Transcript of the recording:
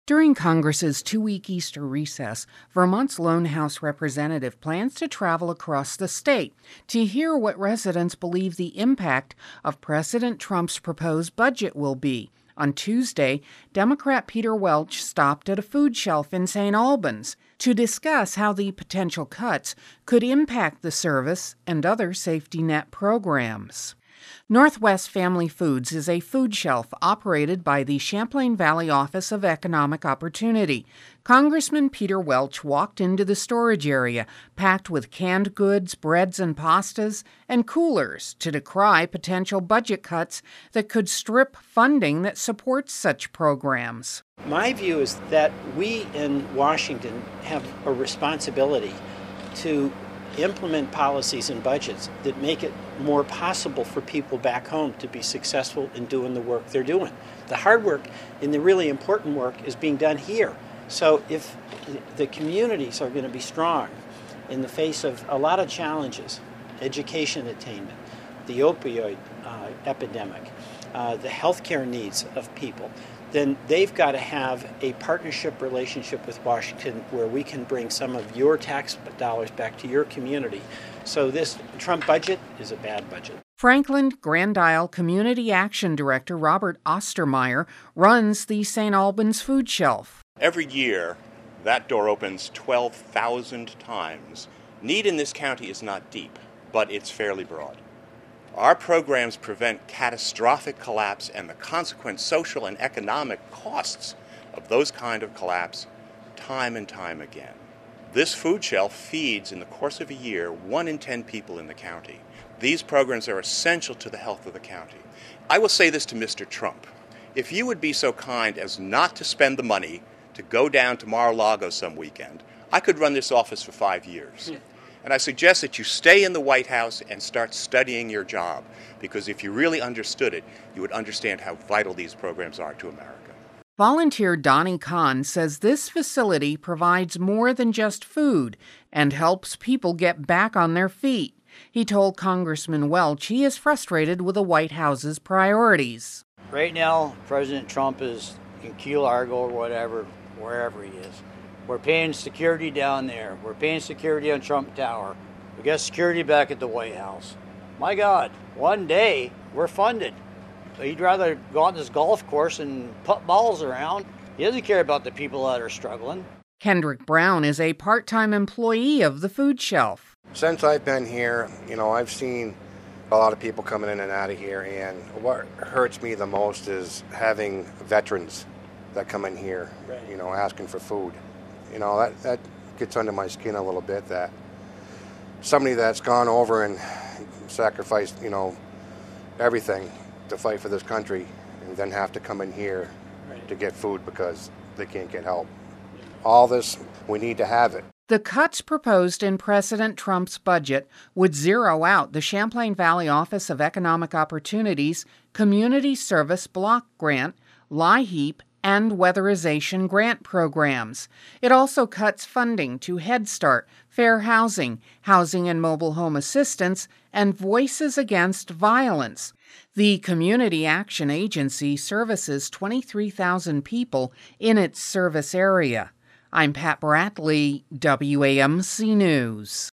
During Congress's two-week Easter recess, Vermont's lone House representative plans to travel across the state to hear what residents believe the impact of President Trump's proposed budget will be. On Tuesday, Democrat Peter Welch stopped at a food shelf in St. Albans to discuss how the potential cuts could impact the service and other safety net programs. Northwest Family Foods is a food shelf operated by the Champlain Valley Office of Economic Opportunity. Congressman Peter Welch walked into the storage area, packed with canned goods, breads and pastas, and coolers to decry potential budget cuts that could strip funding that supports such programs. My view is that we in Washington have a responsibility to implement policies and budgets that make it more possible for people back home to be successful in doing the work they're doing. The hard work and the really important work is being done here. So if the communities are going to be strong in the face of a lot of challenges, education attainment, the opioid epidemic, the healthcare needs of people, then they've got to have a partnership relationship with Washington where we can bring some of your tax dollars back to your community. So this Trump budget is a bad budget. Franklin Grand Isle Community Action Director Robert Ostermeyer runs the St. Albans Food Shelf. Every year, that door opens 12,000 times. Need in this county is not deep, but it's fairly broad. Our programs prevent catastrophic collapse and the consequent social and economic costs of those kind of collapse time and time again. This food shelf feeds, in the course of a year, 1 in 10 people in the county. These programs are essential to the health of the county. I will say this to Mr. Trump. If you would be so kind as not to spend the money to go down to Mar-a-Lago some weekend, I could run this office for 5 years. And I suggest that you stay in the White House and start studying your job, because if you really understood it, you would understand how vital these programs are to America. Volunteer Donnie Kahn says this facility provides more than just food and helps people get back on their feet. He told Congressman Welch he is frustrated with the White House's priorities. Right now, President Trump is in Key Largo or whatever, wherever he is. We're paying security down there. We're paying security on Trump Tower. We got security back at the White House. My God, one day we're funded. He'd rather go on this golf course and put balls around. He doesn't care about the people that are struggling. Kendrick Brown is a part-time employee of the food shelf. Since I've been here, I've seen a lot of people coming in and out of here, and what hurts me the most is having veterans that come in here, asking for food. That gets under my skin a little bit, that somebody that's gone over and sacrificed, everything to fight for this country and then have to come in here to get food because they can't get help. All this, we need to have it. The cuts proposed in President Trump's budget would zero out the Champlain Valley Office of Economic Opportunity's Community Service Block Grant, LIHEAP, and Weatherization grant programs. It also cuts funding to Head Start, Fair Housing, Housing and Mobile Home Assistance, and Voices Against Violence. The Community Action Agency services 23,000 people in its service area. I'm Pat Bradley, WAMC News.